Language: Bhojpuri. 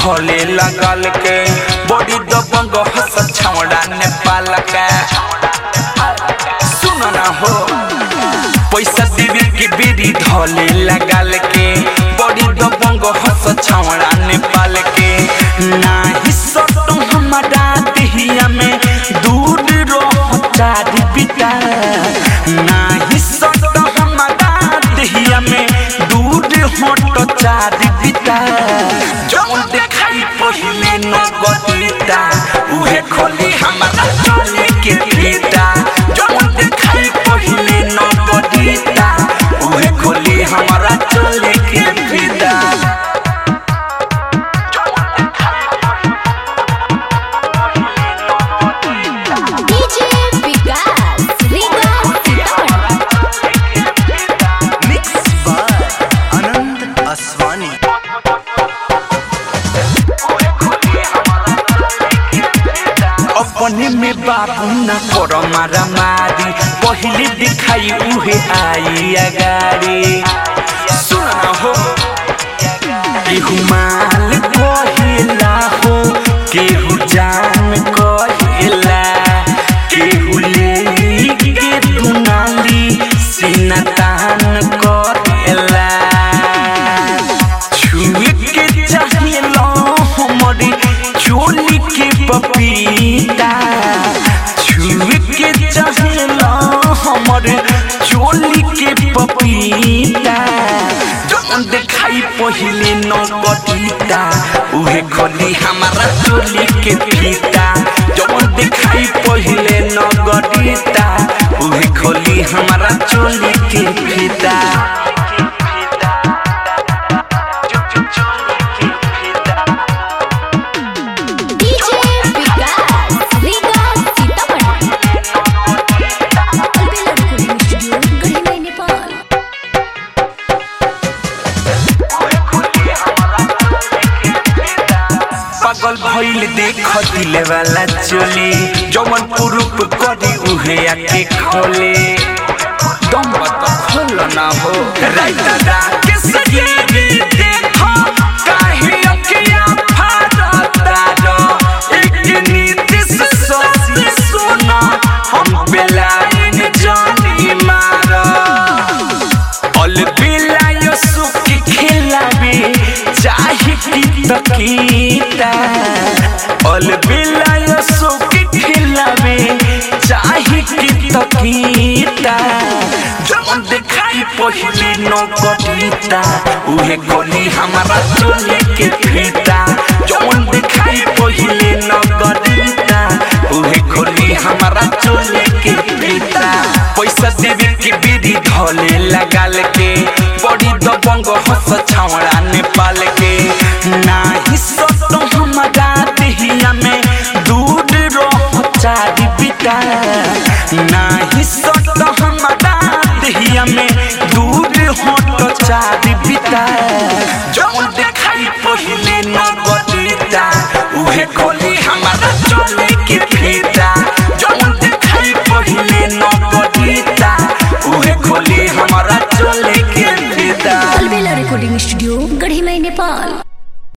धोले लगल के बड़ी दबंग हस छौड़ा नेपाल के सुन ना हो पैसा देवी के बेरी धोले लगल के बड़ी दबंग हस छौड़ा नेपाल के नाही सटो हमारा देहिया में दूर रह चारी पिता नाही सटो हमारा देहिया में दूर हट चारी पिता जौन देखाई पहिले नगदिता उहे खोली हमारा चले के फीता जौन देखाई पहिले नगदिता उहे खोली हमारा चले के फीता अपने में बाबू न करो मारा मारी पहले दिखाई उहे आई अगाड़ी सुना हो केहू माल कहिला हो केहू जान कहिला केहू ले के दुनाली सीना तान करेला छुए के चाहिला हमारी चोली के पपीता छुए के चाहिला हमारे चोली के पपीता जौन देखाई पहिले नगदिता उहे खोली हमारा चोली के फीता जौन देखाई पहिले नगदिता उहे खोली हमारा चोली के फीता पागल भइल देख दिले वाला चोली जवन पुरुप करी उहे आके खोले दम बत खोल ना हो राइता दा के सजे देखो काहे अखिया फाड़ता रो एक नीति से सोची सुना हम बेलाइन जानी मारा अल बिलायो सुखी खिलाबे चाहे की तकीता अल बिलायो सुखी खिलाबे चाहे की तकीता जौन देखाई पहिले नगदिता उहे खोली हमारा चोली के फीता जौन देखाई पहिले नगदिता उहे खोली हमारा चोली के फीता पैसा देवी के बेरी धोले लगल के बड़ी दबंग हस छौड़ा नेपाल के नाही सटो हमारा देहिया में दूर रह चारी पिता नाही सटो हमारा देहिया में दूर हट चारी पिता जौन देखाई पहिले नगदिता उहे खोली हमारा चोली के फीता जौन देखाई पहिले नगदिता उहे खोली हमारा चोली के फीता अलबेला रिकॉर्डिंग स्टूडियो गढ़ी में नेपाल।